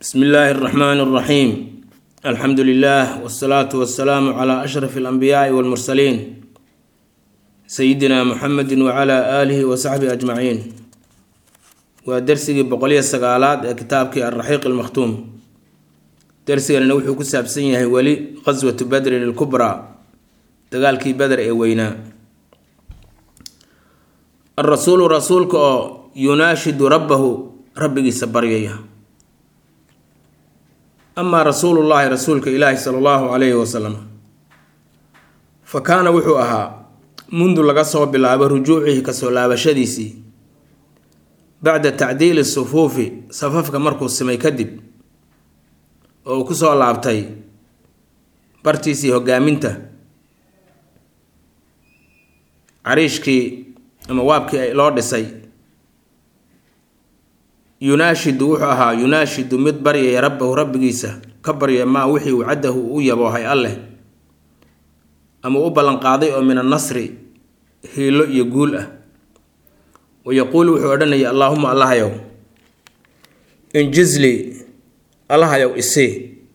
بسم الله الرحمن الرحيم. الحمد لله والصلاة والسلام على أشرف الأنبياء والمرسلين سيدنا محمد وعلى آله وصحبه أجمعين. ودرسي بقولي السقالات كتابك الرحيق المختوم. درسي أنا وحي كسب سنة ولي غزوة بدر الكبرى تقال كي بدر وينا. الرسول رسولك يناشد ربه ربي سبريه. أما رسول الله رسولك إلهي صلى الله عليه وسلم فكان وحوها منذ لقصه بالعب رجوعه كسولاب شديسي بعد تعديل الصفوف صففك مركو السمي كدب أو كسو لابتي برتيسي هقامنته عريشكي موابكي لوردسي يناشد وحها يناشد مدبري يا ربه رب جيسه كبر يا ما وحي وعده ويبو هاي الله أما أبلن قاضي من النصر هيلو يقول ويقول وحودنا يا اللهم الله يو انجز لي الله يو إسي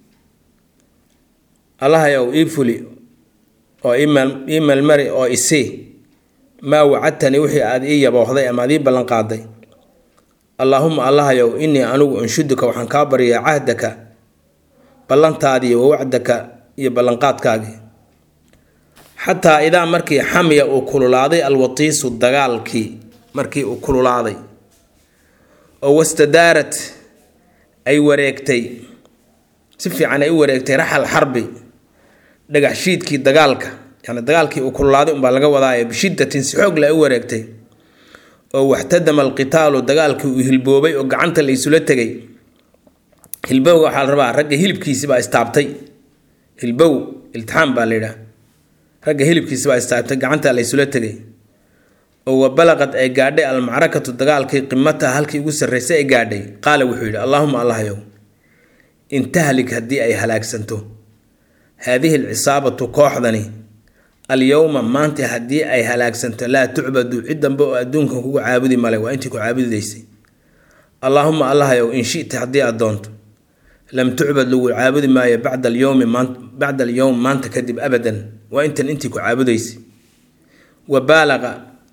الله يو إيفلي أو إما المرء أو إسي ما وعدتني وحي أدي يبو هذا أما ذي بلن قاضي اللهم الله يو إني أنو أنشدك وحن كابر يا عهدك بلنتادي ووعدك يا بلنقاتك حتى إذا مركي حمي وكلولاضي الوطيس الدجالكي مركي وكلولاضي أو استدارت أي وريكتي سفي عن أي وريكتي رحل حربي دقع شيدكي دجالك يعني دجالكي وكلولاضي مبالغة وضعي بشدة سحوق لأي وريكتي oo waxtadama alqitaal dagaalkii uu hilboobay oo gacanta la isula tagay hilbow waxa la rabaa ragga hilibkiisa baa istaabtay hilbow iltiham baa leeyahay ragga hilibkiisa baa istaabtay gacanta la isula tagay oo balaqad ay gaadhay al macrakatu dagaalkii qimata halkii ugu sareysay ay gaadhay qaala wuxuu yiri allahumma allah yow intahlik hadii ay halaagsanto hadhihi al-isabatu kooxdani اليوم ما أنت هدي أي هلاك سنت لا تعبد عدا بو أدونك هو عابدي مالي وأنت عابد ليسي اللهم الله يو إن شئت هدي أدونت لم تعبد لو عابد ما بعد اليوم ما أنت كذب أبدا وأنت عابد ليسي وبالغ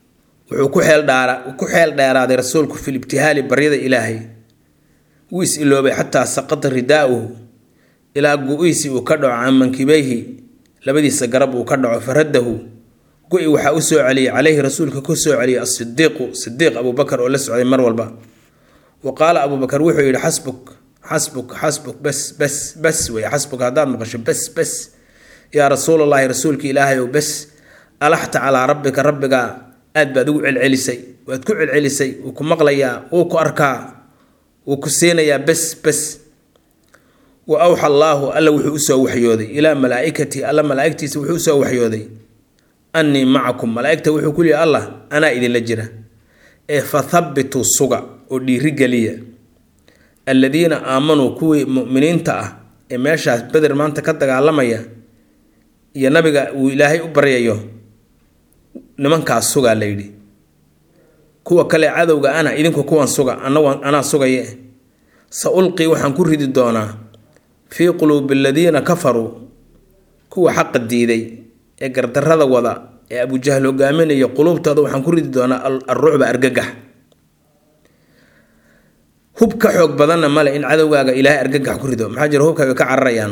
وكحيل دارا رسولك في الابتهال بريد إلهي ويسئلوا بي حتى سقط رداؤه إلى قويسي وكدع عن منكبيه labadiisa garab uu ka dhaco faradahu go'i waxa uu soo celiyay calayhi rasuulka ku soo celiyay as-siddiq Abu Bakar oo la socday mar walba waqala Abu Bakar wuxuu yiri hasbuk bas way hasbuk hadaad maqasho bas ya rasuulullaahi rasuulka ilaahay bas alahta ala rabbika aad baad ugu celcelisay waad ku celcelisay uu ku maqlayaa uu ku arkaa uu ku seenayaa bas وأوحى الله ألا وحوسه وحيودي إلى ملائكتي ألا ملائكتي وحوسه وحيودي أني معكم ملائكته وحو كل الله أنا إذن لجرة فثبتوا الصقع ودي رجالية الذين آمنوا كوي مؤمنين تأه إماشا بدر ما أنت كتك علميا يا نبي وإلهي أبريا نمن كالصقع ليدي كوا كلا عذوق أنا إذن كوا الصقع أنا صقع سألقي وحن كرهد الدونا في قلوب الذين كفروا كوا حق الديدي يقرد هذا وضع يا أبو جهل وقامين يقولوا تضو حنكرد دونا الرعب أرججح هبك حق بدنا ملا إن عدو جا إلهي أرججح كردو محجر هبك كعريان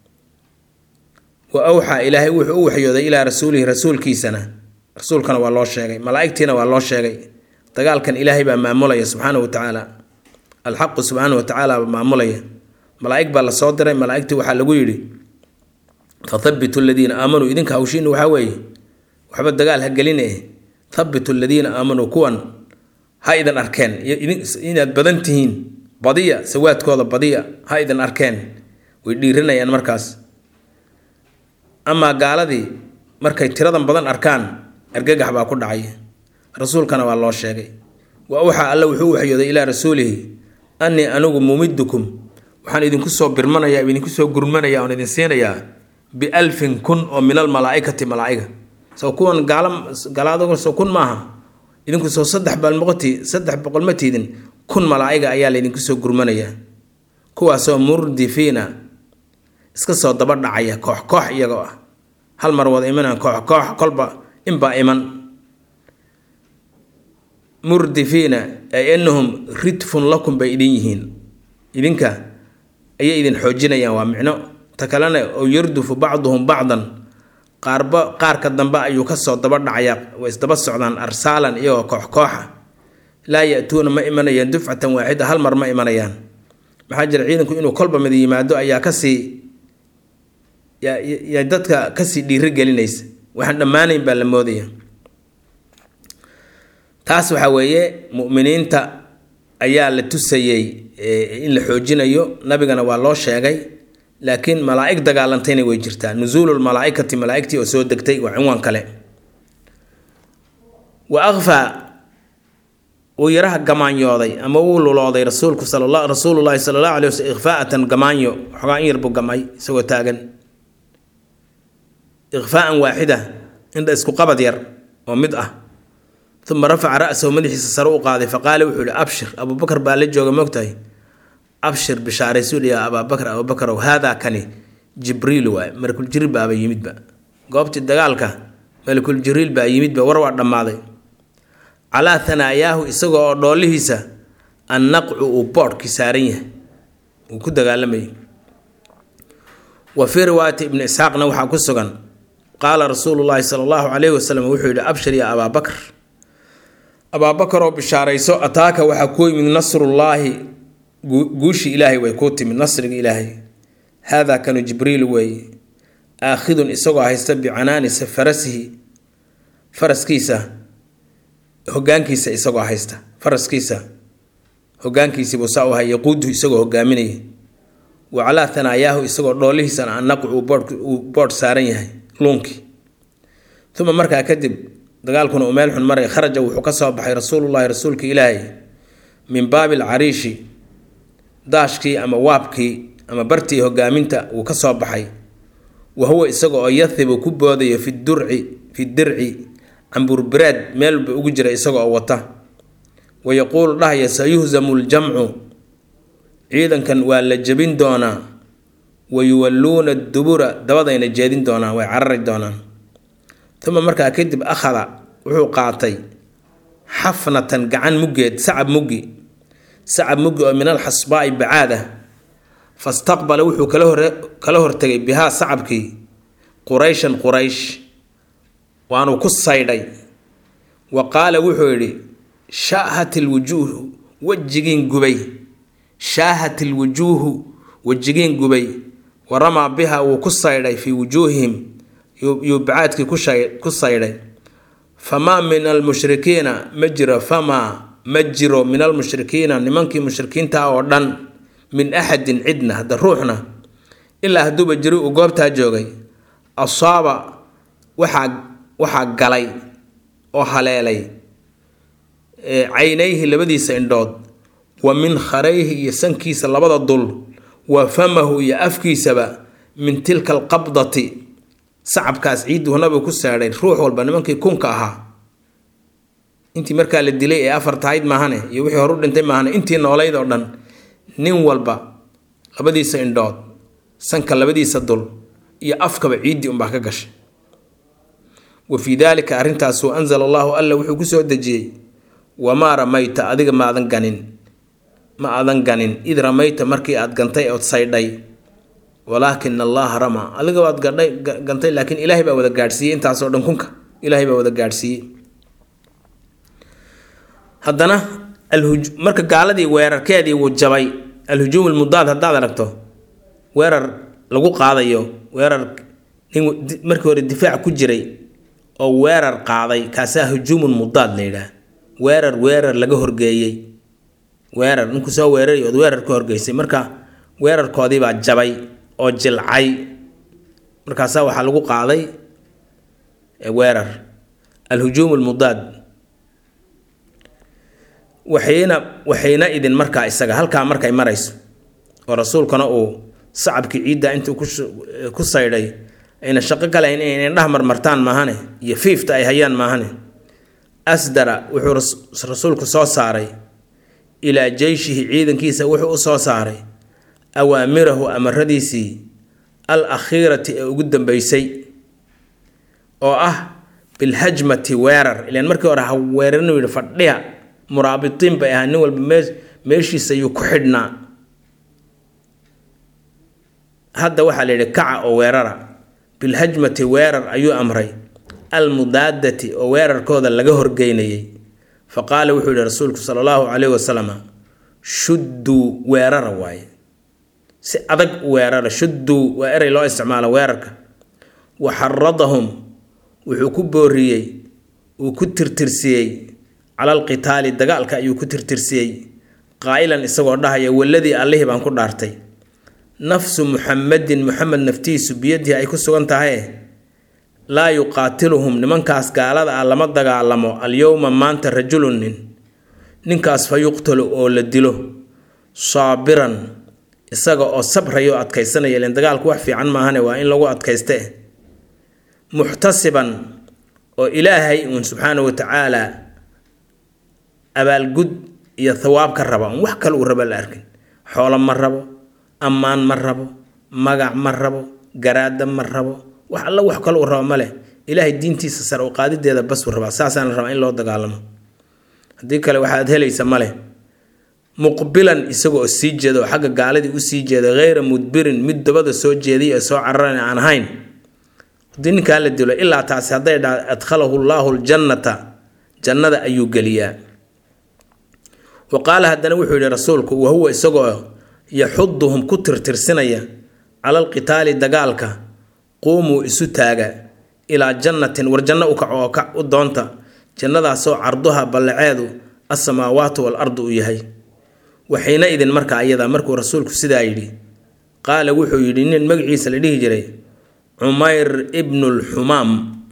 وأوحى إلهي وحي إلى رسول كيسنا رسول كان والله شيء ملائكتنا والله شيء تقال كان إلهي بمعمولة سبحانه وتعالى الحق سبحانه وتعالى بمعمولة ملائك بالله صادرة ملائكتي وحلقوا يري فثبتوا الذين آمنوا إذن كهوشين وحوي وحبت دقال هقلين ثبتوا الذين آمنوا كون هاي إذن أركان إذن بدنتهين بضية سوات كوضا بضية هاي إذن أركان ويديرنا يعني مركز أما قال ذي مركز ترضا بدن أركان أرقاق حبا كل عيه رسول كان والله الشيء وأوحى الله وحوحي إلى رسوله أني أنوغ ممدكم waxaan idinku soo birmanayaa idinku soo gurmanayaa oo idin siinayaa bi 1000 kun oo milal malaa'ikati malaa'iga soo kuwan galaado soo kun maaha idinku soo 300 ma tiidin kun malaa'iga ayaa la idinku soo gurmanayaa kuwaasoo murdifiina iska soo daba dhacaya koox koox iyagoo ah hal mar wada imanaan koox koox kolba inbaa iman murdifiina ay annahum ridfun lakum bay idin yihiin idinka ayay idin xoojinayaan waa micno ta kalena oo yardufu bacduhum bacdan qaarka dambe ayuu kasoo daba dhacayaa way isdaba socdaan arsaalan iyagoo koox kooxa laa ya-tuuna ma imanayaan dufcatan waaxida hal mar ma imanayaan maxaa jira ciidanku inuu kolba mid yimaado ayaa kasii yaa dadka kasii dhiiri gelinaysa waxaan dhammaanayn baa la moodaya taas waxaa weeye mu'miniinta ayaa la tusayey in la xoojinayo nabigana waa loo sheegay laakiin malaa'ig dagaalantayna way jirtaa nuzuulul malaa'ikati malaa'igtii oo soo degtay waa cinwaan kale wa akhfaa uu yaraha gamaanyooday ama uu lulooday rasuulullaahi sallallahu alayhi wasallam ikhfaa'atan gamaanyo xogaa in yar buu gamay isagoo taagan ikhfaa'an waaxida indha isku qabad yar oo mid ah uma rafaca ra'sahu madaxiisa sare u qaaday faqaala wuxuu yihi abshir abubakar baa la jooga moogtahay abshir bishaaraysuul yaa abubakarow haadaa kani jibriil waay malakul jibriil baaba yimidba goobtii dagaalka malakul jibriil baa yimidba war waa dhammaaday calaa hanaayaahu isagoo oo dhoolihiisa annaqcu uu boodhkii saaran yahay uu ku dagaalamayay wa fii riwaayati ibni isxaaqna waxaa ku sugan qaala rasuulullaahi sala allahu calayhi wasalam wuxuu yidhi abshir yaa abaabakar abaabakaroo bishaarayso ataaka waxaa kuu yimid nasrullaahi guushii ilaahay way kuu timid nasriga ilaahay haadaa kanu jibriil weeye aakhidun isagoo haysta bicanaanisa faraskiisa hogaankiisa isagoo haysta faraskiisa hogaankiisiibuu saa u hay yaquuduhu isagoo hogaaminaya wa calaa hanaayaahu isagoo dhoolihiisana annaqu uu boodh saaran yahay luunkii uma markaa kadib dagaalkuna uu meel xun maray kharaja wuxuu ka soo baxay rasuulullaahi rasuulka ilaahay min baabi alcariishi daashkii ama waabkii ama bartii hogaaminta uu ka soo baxay wa huwa isaga oo yathibu ku boodayo fi dirci camburbiraad meelba ugu jira isaga oo wata wa yaquulu dhahaya sayuhzamu ljamcu ciidankan waa la jebin doonaa wa yuwalluuna dubura dabadayna jeedin doonaan way carari doonaan uma markaa kadib akhada wuxuu qaatay xafnatan gacan muggeed sacab muggi oo min alxasbaa'i bacaada fastaqbala wuxuu kala hortegay bihaa sacabkii qurayshan quraysh waanuu ku saydhay wa qaala wuxuu yidhi shaahat ilwujuuhu wejigiin gubay wa ramaa biha wuu ku saydhay fii wujuuhihim yuu bacaadkii ku saydhay famaa min almushrikiina ma jiro min almushrikiina nimankii mushrikiinta oo dhan min axadin cidna hadda ruuxna ilaa hadduuba jiri uu goobtaa joogay asaaba waxaa galay oo haleelay caynayhi labadiisa indhood wa min kharayhi iyo sankiisa labada dul wa famahu iyo afkiisaba min tilka alqabdati sacabkaas ciiduu nabigu ku saadhay ruux walba nimankii kunka ahaa intii markaa la dilay ee afar tahayd maahane iyo wixii horu dhintay maahane intii noolayd oo dhan nin walba labadiisa indhood sanka labadiisa dul iyo afkaba ciiddii unbaa ka gashay wa fii daalika arrintaasu anzala allaahu alla wuxuu ku soo dejiyey wamaa ramayta adiga ma aadan ganin id ramayta markii aad gantay ood saydhay walaakin allaha ramaa adiga waad gantay laakiin ilaahay baa wada gaadhsiiyey intaasoo dhan kunka ilaahay baa wada gaadhsiiyey haddana marka gaaladii weerarkeedii wuu jabay alhujuum almudaad haddaad aragto weerar lagu qaadayo weerar markii hore difaac ku jiray oo weerar qaaday kaasaa hujuumun mudaad la yidhaah weerar laga horgeeyey weerar ninkuu soo weeraray ood weerar ka horgeysay marka weerarkoodii baa jabay oo jilcay markaasaa waxaa lagu qaaday weerar alhujuum almudaad waxayna idin markaa isaga halkaa markay marayso oo rasuulkana uu sacabkii ciidda intuu ku saydhay ayna shaqo kalahayn inay indhaha marmartaan maahane iyo fiifta ay hayaan maahane asdara wuxuu rasuulku soo saaray ilaa jeyshihi ciidankiisa wuxuu u soo saaray awaamirahu amaradiisii al akhiirati ee ugu dambeysay oo ah bilhajmati weerar ilaan markii hore ha weerarin yidhi fadhiya muraabitiin bay ahaa nin walba meeshiisa ayuu ku xidhnaa hadda waxaa la yidhi kaca oo weerara bilhajmati weerar ayuu amray almudaadati oo weerarkooda laga horgeynayay faqaala wuxuu yidhi rasuulku sala allahu calayhi wasalam shudduu weerara waaye si adag weerara shudduu waa erey loo isticmaalo weerarka waxaradahum wuxuu ku booriyey uu ku tirtirsiyey cala alqitaali dagaalka ayuu ku tirtirsiyey qaa'ilan isagoo dhahaya waladii allihii baan ku dhaartay nafsu muxamadin muxamed naftiisu biyadihi ay ku sugan tahay laa yuqaatiluhum nimankaas gaalada ah lama dagaalamo alyowma maanta rajulun ninkaas fa yuqtalu oo la dilo saabiran isaga oo sabrayo adkaysanaya ileen dagaalku wax fiican maahane waa in lagu adkayste muxtasiban oo ilaahay uun subxaanahu watacaala abaalgud iyo thawaab ka raba un wax kale uu raba la arkin xoolo ma rabo ammaan ma rabo magac ma rabo garaada ma rabo wax alla wax kale uu rabo male ilaahay diintiisa sare u qaadideeda bas uu rabaa saasaan la rabaa in loo dagaalamo haddii kale waxaad helaysa male muqbilan isagoo sii jeeda oo xagga gaaladii u sii jeeda hayra mudbirin mid dabada soo jeediy ee soo cararan aan ahayn haddii ninkaa la dilo ilaa taasi hadday dhaa adkhalahu llaahu ljannata jannada ayuu geliyaa wa qaala haddana wuxuu yidhi rasuulku wahuwa isagoo yaxuduhum ku tirtirsinaya cala alqitaali dagaalka quumuu isu taaga ilaa jannatin war janno u kaco oo kac u doonta jannadaasoo carduha ballaceedu assamaawaatu waalardu u yahay waxayna idin markaa iyada markuu rasuulku sidaa yidhi qaala wuxuu yidhi nin magaciisa la dhihi jiray cumayr ibnulxumaam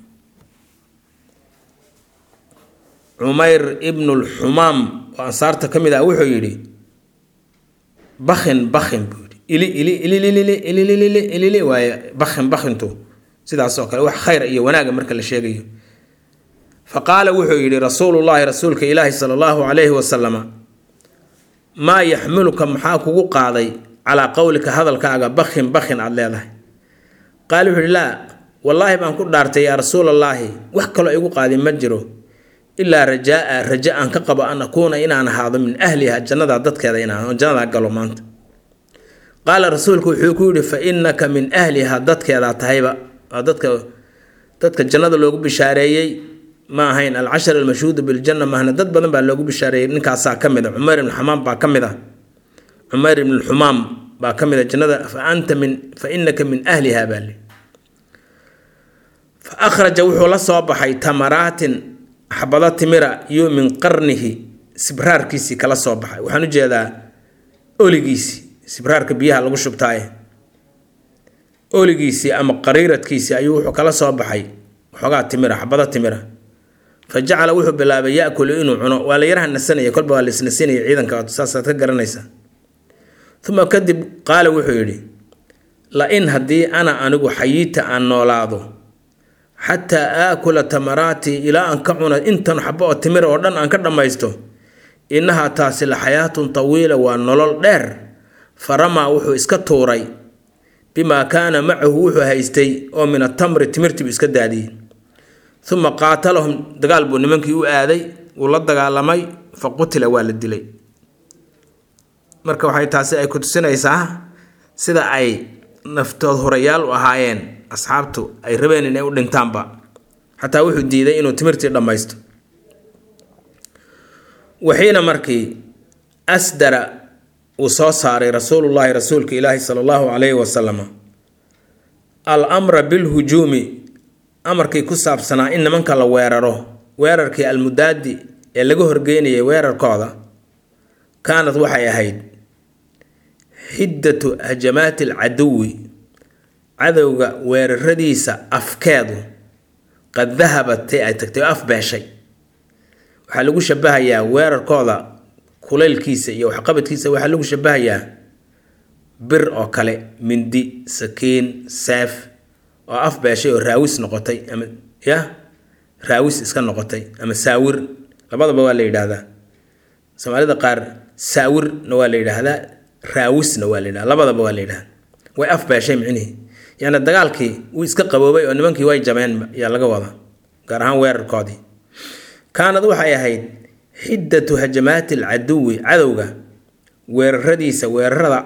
oo ansaarta ka mid ah wuxuu yidhi bakhin buu yidhi ili waaye bakhintu sidaasoo kale wax khayr iyo wanaaga marka la sheegayo faqaala wuxuu yidhi rasuulullaahi rasuulka ilaahi sala allahu calayhi wasalama maa yaxmiluka maxaa kugu qaaday calaa qowlika hadalkaaga bakhin aada leedahay qaala wuxuu yidhi laa wallaahi baan ku dhaartay yaa rasuulallaahi wax kaloo igu qaadin ma jiro ilaa raja aan ka qabo an akuuna inaan ahaado min ahliha jannada dadkeeda inaan jannada galo maanta qaala rasuulku wuxuu ku yidhi fa innaka min ahliha dadkeedaa tahayba waa dadka jannada loogu bishaareeyey ma ahayn alcashar almashhuudu biljanna maahna dad badan baa loogu bishaareeyey ninkaasaa ka mid a cumayr ibn xumaam baa ka mid a cumayr ibn xumaam baa ka mid a jannada fa innaka min ahliha baa li fa akhraja wuxuu la soo baxay tamaraatin xabado timira iyo min qarnihi sibraarkiisii kala soo baxay waxaan u jeedaa oligiisii sibraarka biyaha lagu shubtaaye oligiisii ama qariiradkiisii ayuu wuxuu kala soo baxay waxoogaa timira xabado timira fa jacala wuxuu bilaabay yaakulu inuu cuno waa la yaraha nasanaya kolba waa la isnasinaya ciidanka saasaad ka garanaysaa uma kadib qaala wuxuu yidhi la-in haddii ana anigu xayiita aan noolaado xataa aakula tamaraatii ilaa aan ka cuna intan xabo oo timira oo dhan aan ka dhammaysto innahaa taasi la xayaatun tawiila waa nolol dheer faramaa wuxuu iska tuuray bimaa kaana macahu wuxuu haystay oo min atamri timirtiibu iska daadiyey uma qaatalahum dagaal buu nimankii u aaday wuu la dagaalamay fa qutila waa la dilay marka waxay taasi ay ku tusinaysaa sida ay naftood horayaal u ahaayeen asxaabtu ay rabeen inay u dhintaanba xataa wuxuu diiday inuu timirtii dhammaysto waxiina markii asdara uu soo saaray rasuulullaahi rasuulka ilaahi sala allahu calayhi wasalam al amra bilhujuumi amarkii ku saabsanaa in nimanka la weeraro weerarkii almudaadi ee laga horgeynayay weerarkooda kaanad waxay ahayd xiddatu hajamaati alcaduwi cadowga weeraradiisa afkeedu qad dahabatay ay tagtay oo afbeeshay waxaa lagu shabahayaa weerarkooda kulaylkiisa iyo waxqabadkiisa waxaa lagu shabahayaa bir oo kale mindi sakiin seef oo afbeeshay oo raawis noqotay ama raawis iska noqotay ama saawir labadaba waa la yidhaahdaa soomaalida qaar saawirna waa la yidhaahdaa raawisna waa la yidhaha labadaba waa la yidhaha way afbeeshay micnihii yani dagaalkii wuu iska qaboobay oo nimankii way jabeen yaa laga wadaa gaar ahaan weerarkoodii kaanad waxay ahayd xiddatu hajamaati alcaduwi cadowga weeraradiisa weerarada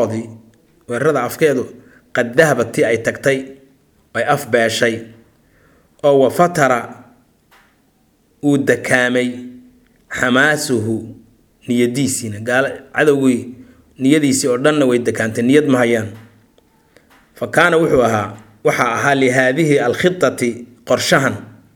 afkeedu qad dahabat tii ay tagtay ay afbeeshay oo wafatara uu dakaamay xamaasuhu niyadiisiina cadowgii niyadiisii oo dhanna way dakaantay niyad ma hayaan fa kaana waxaa ahaa lihaadihi alkhitati qorshahan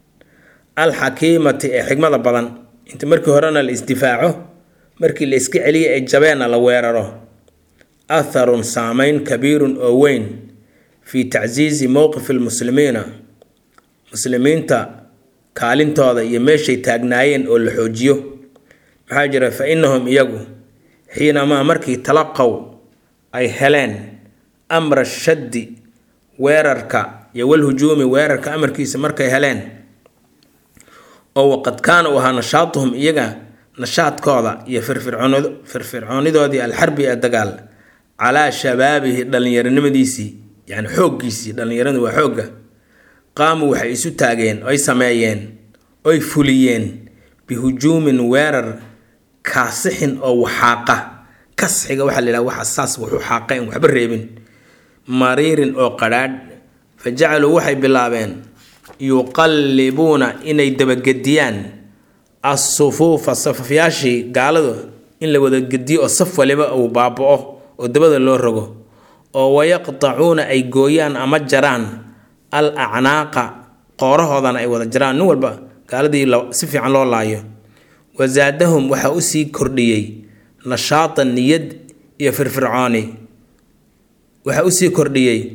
alxakiimati ee xigmada badan inta markii horena la isdifaaco markii la iska celiyay ay jabeenna la weeraro atharun saamayn kabiirun oo weyn fii tacsiisi mowqifi lmuslimiina muslimiinta kaalintooda iyo meeshay taagnaayeen oo la xoojiyo maxaa jira fa innahum iyagu xiinamaa markii talaqow ay heleen amra shaddi weerarka iyo walhujuumi weerarka amarkiisa markay heleen oo waqad kaana u ahaa nashaatuhum iyaga nashaadkooda iyo firfircoonidoodii alxarbi ee dagaal calaa shabaabihi dhallinyaronimadiisii yani xooggiisii dhallinyaradu waa xoogga qaamuu waxay isu taageen oy sameeyeen oy fuliyeen bihujuumin weerar kaasixin oo waxaaqa kasxiga waxaa la yidhaha waxa saas wuxuu xaaqeen waxba reebin mariirin oo qadhaadh fa jacaluu waxay bilaabeen yuqallibuuna inay dabagediyaan as-sufuufa safafyaashii gaaladu in la wada gediyo oo saf waliba uu baaba'o oo dabada loo rogo oo wayaqtacuuna ay gooyaan ama jaraan al acnaaqa qoorahoodana ay wada jaraan nin walba gaaladii si fiican loo laayo wazaadahum waxaa usii kordhiyey nashaatan niyad iyo firfircooni waxaa usii kordhiyey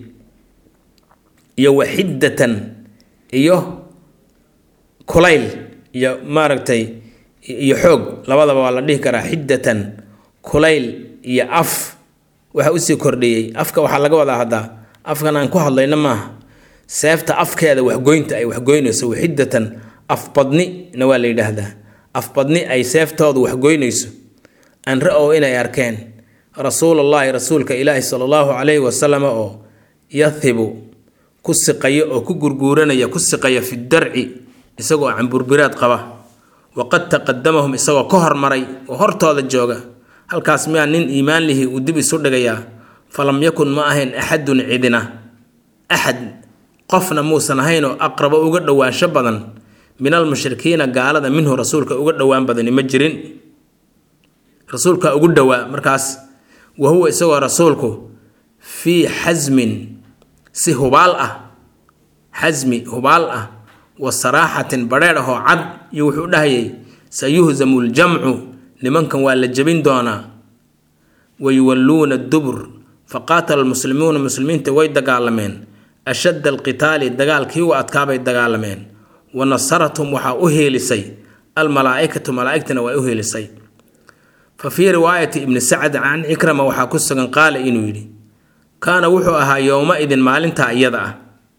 iyo waxiddatan iyo kulayl iyo maaragtay iyo xoog labadaba waa la dhihi karaa xiddatan kulayl iyo af waxaa usii kordhiyey afka waxaa laga wadaa haddaa afkan aan ku hadlayno maaha seefta afkeeda waxgoynta ay waxgoynayso waxiddatan afbadnina waa la yidhaahdaa afbadni ay seeftoodu waxgoynayso an ra-ow inay arkeen rasuulullaahi rasuulka ilaahi sala allahu calayhi wasalam oo yahibu ku siqaya oo ku gurguuranaya ku siqaya fi darci isagoo camburbiraad qaba waqad taqadamahum isagoo ka hormaray oo hortooda jooga halkaas miyaa nin iimaan lihii uu dib isu dhigayaa falam yakun ma ahayn axadun cidina axad qofna muusan ahaynoo aqrabo uga dhowaansho badan min almushrikiina gaalada minhu rasuulka uga dhowaan badani ma jirin rasuulka ugu dhowaa markaas wahuwa isagoo rasuulku fii xasmin si hubaal ah xasmi hubaal ah wa saraaxatin badheedh ahoo cad iyo wuxuu dhahayay sayuhzamu ljamcu nimankan waa la jebin doonaa wayuwalluuna dubur faqaatala almuslimuuna muslimiinta way dagaalameen ashadda alqitaali dagaalkii u adkaabay dagaalameen wanasarathum waxaa u heelisay almalaa'ikatu malaa'igtana waa u heelisay fa fii riwaayati ibni sacd can cikrama waxaa ku sugan qaala inuu yidhi kaana wuxuu ahaa yowma idin maalintaa iyada ah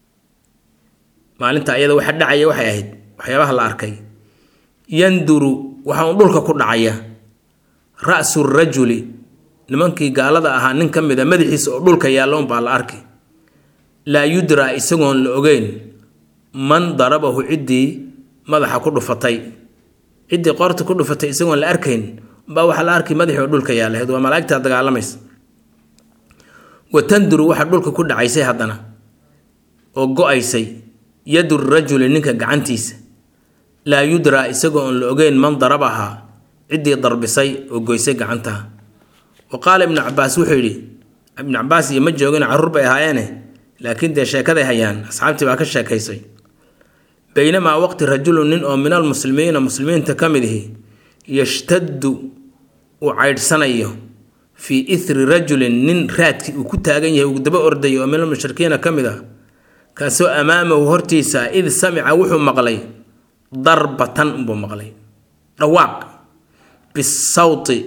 maalinta iyada waxa dhacaya waxay ahayd waxyaabaha la arkay yanduru waxaa un dhulka ku dhacaya ra'su rajuli nimankii gaalada ahaa nin ka mid a madaxiisa oo dhulka yaallo unbaa la arki laa yudraa isagoon la ogeyn man darabahu ciddii madaxa ku dhufatay ciddii qoorta ku dhufatay isagoon la arkayn baa waxaa la arkay madaxii oo dhulka yaalahayd waa malaa'igtaa dagaalamaysa wa tanduru waxaa dhulka ku dhacaysay haddana oo go-aysay yadu rajuli ninka gacantiisa laa yudraa isagoo oon la ogeyn man darabahaa ciddii darbisay oo goysay gacantaha wa qaala ibnu cabaas wuxuu yidhi ibnu cabaas iyo ma joogin carruur bay ahaayeene laakiin dee sheekaday hayaan asxaabtii baa ka sheekaysay baynamaa waqti rajulun nin oo min almuslimiina muslimiinta ka mid ihi yashtaddu uu caydhsanayo fii ithri rajulin nin raadkii uu ku taagan yahay uu daba ordayo oo min almushrikiina ka mid ah kaasoo amaamahu hortiisa id samica wuxuu maqlay darbatan unbuu maqlay dhawaaq bisawti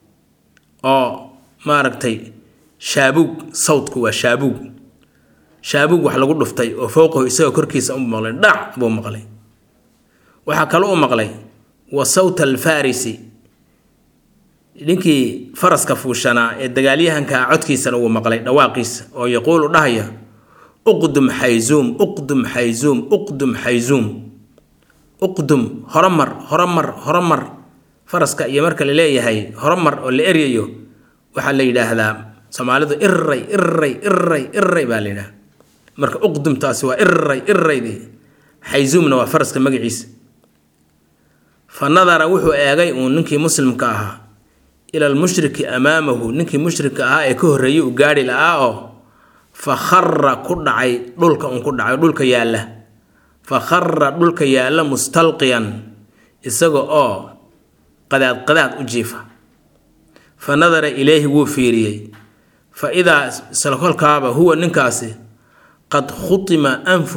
oo maaragtay shaabuug sawtku waa shaabuug wax lagu dhuftay oo fowqahu isagoo korkiisa unbuu maqlay dhac buu maqlay waxaa kale u maqlay wa sawta alfarisi ninkii faraska fuushanaa ee dagaalyahanka codkiisana uu maqlay dhawaaqiisa oo yaquulu dhahaya uqdum xayzuum uqdum xayzuum uqdum xayzuum uqdum horomar faraska iyo marka la leeyahay horomar oo la eryayo waxaa la yidhaahdaa Soomaalidu irray baa la yidhaahdaa marka uqdumtaasi waa irraydii xayzuumna waa faraska magaciisa fanadara wuxuu eegay uu ninkii muslimka ahaa ila almushriki amaamahu ninkii mushrika ahaa ee ka horreeyay uu gaari la'aa oo fakharra ku dhacay dhulka yaalla fakharra dhulka yaalla mustalqiyan isaga oo qadaad u jiifa fanadara ilayhi wuu fiiriyey fa idaa salkolkaaba huwa ninkaasi qad khutima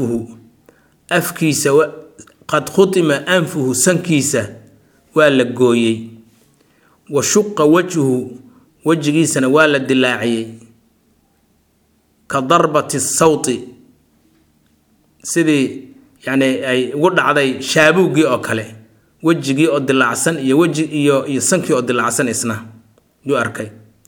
anfuhu sankiisa waa la gooyey wa shuqa wajhuhu wajigiisana waa la dilaaciyey ka darbati sawti sidii yani ay ugu dhacday shaabuugii oo kale wajigii oo dilaacsan iyo waji iyo sankii oo dilaacsan isna yuu arkay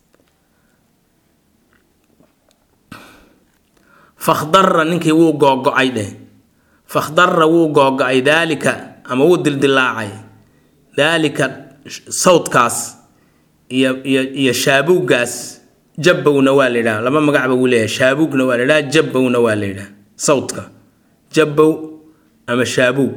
fakhdara ninkii wuu googo'ay fakhdara wuu googo'ay daalika ama wuu dildilaacay daalika sawtkaas iyo shaabuuggaas jabbowna waa la yidhaha laba magacba wuu leeyahay shaabuugna waa la yidhaha jabbowna waa la yidhaha sawtka jabbow ama shaabuug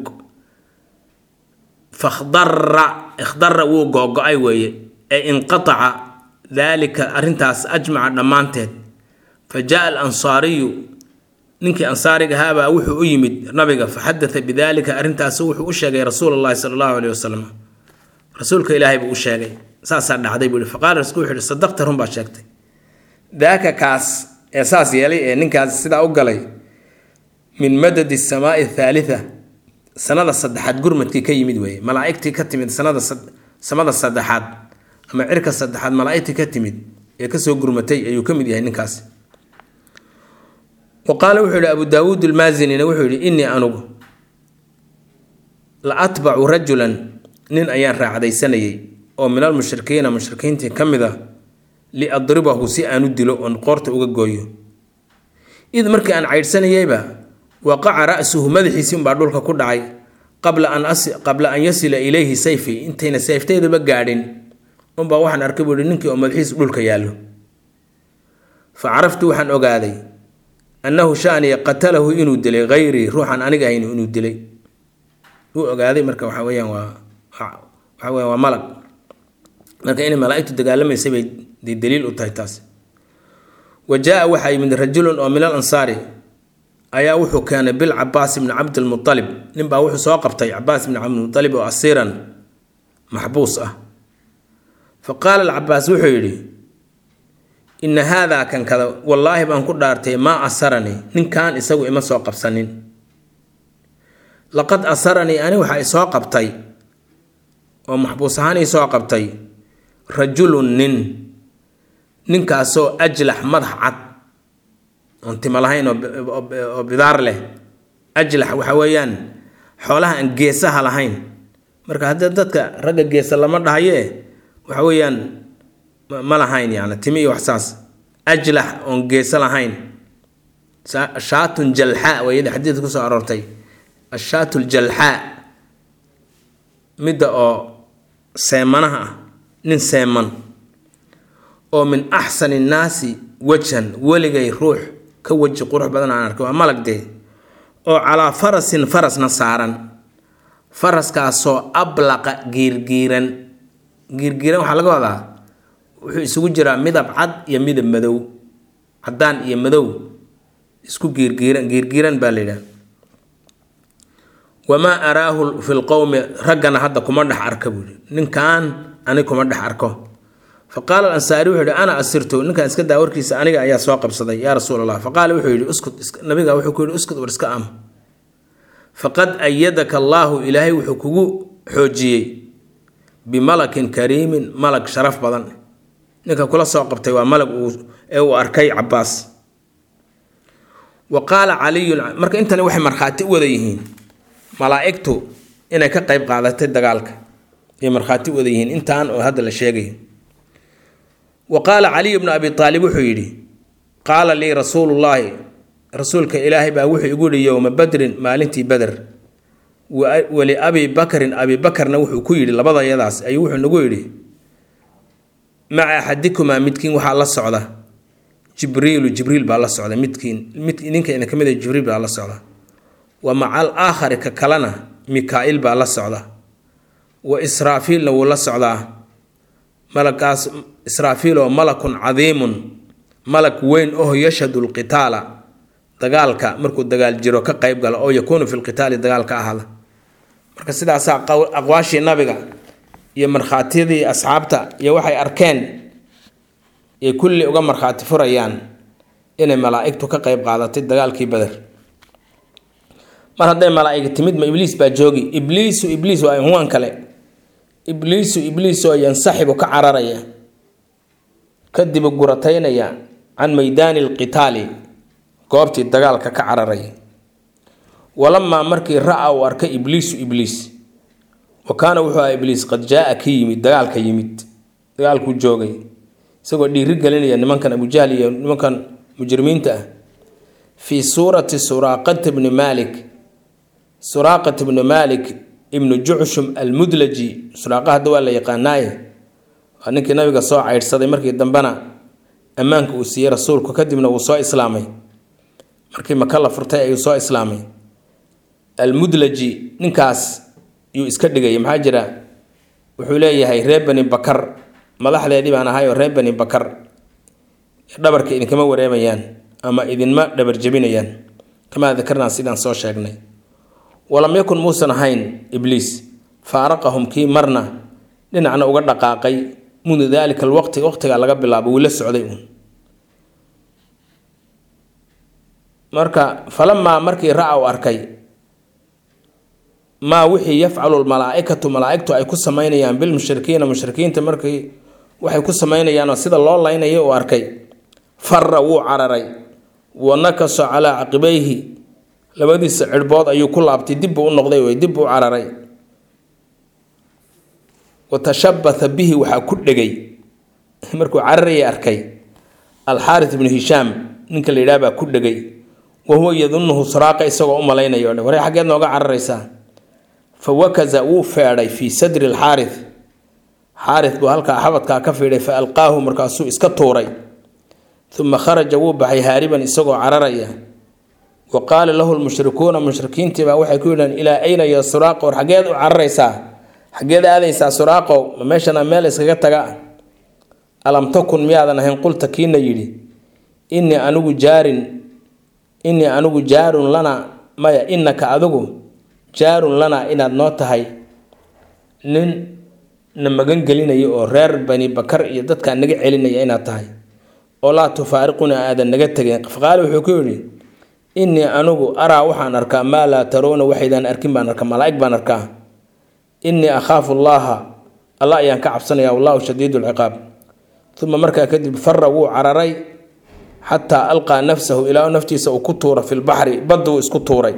fakhdara wuu googo'ay weeye ee inqataca daalika arrintaas ajmaca dhammaanteed fa jaa alansaariyu ninkii ansaariga ahaabaa wuxuu u yimid nabiga faxadatha bidaalika arrintaas wuxuu u sheegay rasuulullaahi sala allahu calayhi wasalam rasuulka ilaahay buu u sheegay saasaa dhacday buu yihi faqaala rasuulku wuxuu yihi sadaqta run baa sheegtay daaka kaas ee saas yeelay ee ninkaas sidaa u galay min madadi samaa'i thaalitha sanada saddexaad gurmadkii ka yimid weeye malaa'igtii ka timid samada saddexaad ama cirka saddexaad malaa'igtii ka timid ee kasoo gurmatay ayuu ka mid yahay ninkaasi وقال وحول أبو داود المازني وحول إني أنو لأتبع رجلا نين أيان راعدي سنة أو من المشركين كمذا لأضربه سيئا ندلو أن قرت أغاقويو إذ مركي أن عيد سنة يبا وقع رأسه مدحي سيم بعدولك كدعي قبل أن يصل إليه سيفي انتين سيفتي ذو بقارين أنبا وحن أركبه لننكي ومدحي سبولك يالو فعرفت وحن أغادي أنه شأني قتله إنو دلي غيري روحا أنيقا إنو دلي هو أقاذي مركا وحاويا وملك مركا إني ملائكة دقال لما يسيبي دي دليل أتايتاس وجاء وحي من رجل أو من الأنصار أيا وحو كان بالعباس بن عبد المطلب نبا وحو سواقبتي عباس بن عبد المطلب وأسيرا محبوسة فقال العباس وحو يلي إن هذا كان كذا والله بأن كل دارتي ما أسرني إن كان يسوي إما سوق بسنين لقد أسرني أنا وحي سوق بتي ومحبوس هاني سوق بتي رجل نن كاسو أجلح مدح عد أنت ملاهين وبدار له أجلح وحويان حولها أن جيسها لهين مركا هذا دتك رجع جيس لما دهيه وحويان ما لهين يعني تمي وحساس أجلح ونجيس لهين شاة جلحاء ويدا حديث كسر عررتي الشاة الجلحاء مدة أو سيمنها نين سيمن أو من أحسن الناس وجها ولقي روح كوجه قروح بدنا عنك ملك ده أو على فرس نصارا فرس كاسو أبلغ جيرجيرا وحلقوا هذا wuxuu isugu jiraa midab cad iyo midab madow cadaan iyo madow isku giirgiiran baa leeyahay wama araahu fil qawmi ragana hadda kuma dhax arka buu ninkan ani kuma dhax arko faqala al-ansari wuxuu ana asirtu ninkan iska daawarkiisa aniga ayaa soo qabsaday ya rasuulallah faqala wuxuu yiri uskut nabiga wuxuu ku yiri uskut war iska am faqad ayyadaka allah ilaahi wuxuu kugu xoojiyay bimalakin kariimin malak sharaf badan ninka kula soo qabtay waa malag uu arkay Abbas وقال علي marka intana waxay marxaati u wada yihiin malaa'iktu inay ka qayb qaadatay dagaalka ee marxaati u wada yihiin intaan oo hadda la sheegay وقال علي بن أبي طالب وحيدي قال لي رسول الله رسولك إلهي بأوحي يقول يوم بدر مالنتي بدر ولأبي بكر أبي بكر نوحي كيري لبضا يداس أيوحي نقولي مع أحدكما متكين وحا الله الصعودة جبريل بالله الصعودة متكين إنك إنك مدى جبريل بالله الصعودة ومع الآخر ككلنا ميكائيل بالله الصعودة وإسرافيل لو الله الصعودة ملك إسرافيل وملك عظيم ملك وين يشهد القتال دغالك مركو دغال جيرو كقيب قال او يكون في القتال دغالك اهل marka sidaas aqwaashi nabiga iyo marxaatidii asxaabta iyo waxay arkeen ee kulli uga marxaati furayaan inay malaa'iktu ka qayb qaadatay dagaalkii badar mar haday malaa'ig timid ma ibliis baa joogi ibliis waa huwan kale ibliis oo yansaxibu ka cararaya kadib gurataynaya can maydaan alqitaali goobtii dagaalka ka cararay ولما markii raa uu arkay ibliis وكان wuxuu ibliis qad jaa ka yimid dagaalku joogay isagoo dhiiri galinaya nimankan Abu Jahl iyo nimankan mujrimiinta ah fi surati suraqat ibn Malik ibn Ju'shum al-Mudlaji suraqada waa la yaqaanay ninkii nabiga soo cayrsaday markii dambana amaanka uu siiyay rasuulku kadibna uu soo islaamay markii Maka la furtay ayuu soo islaamay al-Mudlaji ninkaas yu iska dhigay maxaa jira wuxuu leeyahay reer bani Bakar madaxdeedii baan ahay oo reer bani Bakar dhabarka idin kama wareemayaan ama idinma dhabar jabinayaan kama dhakarnaa sidaan soo sheegnay walam yakun muusan ahayn ibliis faaraqahum kii marna dhinacna uga dhaqaaqay mundu daalika waqtiga laga bilaabo wuu la socday marka falamma markii raa arkay ما وحي يفعل الملائكة ملائكة أي كل سماينيان بالمشركين تمركي وحي كل سماينيان وسيد الله ينيه واركي فروا عرري ونكس على عقبيه لبدي سعرباض أيو كل عبد يدب النقضي ويدب عرري وتشبث به وحا كل جي مركو عرري أركي الحارث بن هشام نك اللي لابا كل جي وهو يظنه سراقة يسوى لينا يوني وري حاجات نوقع عرريسا فوكز وفاري في صدر الحارث بهلك حبطك كفيري فألقاه مركاسو اسكتوري ثم خرج وبحي هاربا اسقو عرريا وقال له المشركين تبا وحي كولا الى اين يا سراق ورحقيد عرريسا حقيد اديسا سراق ماشنا ميل اسكا تغا الم تكن ميادن هين قلت كينا يدي اني انو جار لنا ما انك ادغو جار لنا إن نوتهاي نن نمجن قلنا يو رير بني بكر يدت كان نجع علينا يا تهاي ولا تفارقنا هذا النجتة فقالوا حكولي إني أنو أرى وحن أركان ما لا ترون وحيدا أركان بانركان ملاك بانركان إني أخاف الله ينكعب سنة والله شديد العقاب ثم مركا كذب فروا عرري حتى ألقى نفسه إلى نفسه سأكتور في البحر بدو اسكتوري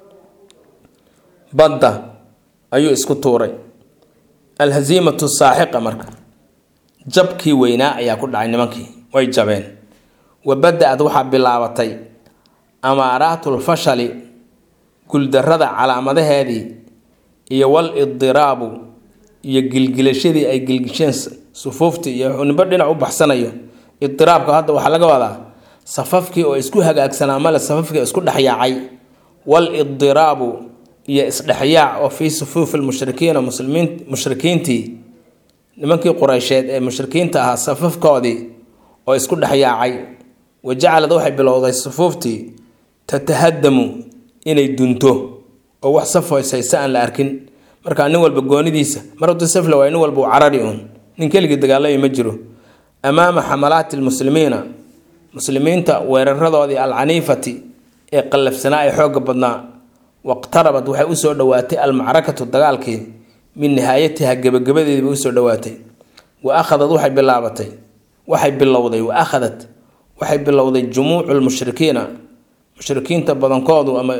بدأ أيو اسكتوري الهزيمة الساحقة مركا جبكي ويناء يا كل عين منكي ويجبين وبدأت وحى بلاوتي أمارات الفشل كل درد على مدى هذه يوال الضراب يجلجلشدي أي جلجشين صفوفتي ونبدأ عب حسنا الضراب كهذا وحلقة ولا صففكي ويسكو هجا أكسنا مال صففكي يسكو دحياعي والضراب يسدحياع وفي صفوف المشركين والمسلمين مشركينتي لمنكي قريشات مشركين تها صفوف كودي ويسكو دحياعي وجعل ذوحي بالوضع صفوفتي تتهدم إني دونتو أو وحصفه يسيسان لأركن مركا نوال بقوني ديسا مرد السفلة وينوال بو عراريون ننكلي قد قال لي يمجروا أمام حملات المسلمين ويررضوا ذي العنيفة يقلف سناء حوق بدنا واقتربت وحي أسر دواتي المعركة الدقالكي من نهايتها قبقبدي بأسر دواتي وأخذت وحي باللعبتي وحي باللوضي وحي باللوضي جموع المشركين تبضن قادوا أما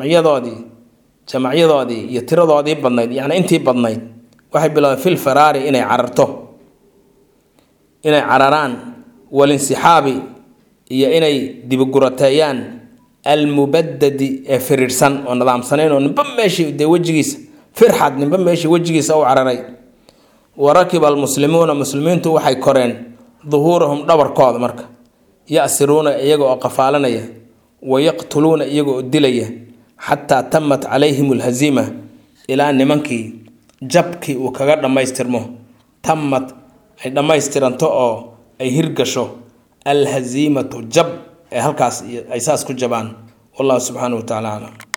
جمعية ذادي يترى ذادي بدنايد يعني انتي بدنايد وحي باللوضي في الفراري إني عررته inay cararaan walinsixaabi iyo inay dibugurateeyaan almubaddadi ee firirsan oo nidaamsanayn oo ninba meeshii dee wejigiisa firxad ninba meeshii wejigiisa u cararay warakiba almuslimuuna muslimiintu waxay koreen duhuurahum dhabarkooda marka ya'siruuna iyaga oo qafaalanaya wayaqtuluuna iyaga oo dilaya xataa tamat calayhim alhaziima ilaa nimankii jabkii uu kaga dhammaystirmo tamad ay dhammaystiranto oo ay hirgasho alhaziimatu jab ee halkaas ay saas ku jabaan wallahu subxaanahu wa tacaala aclam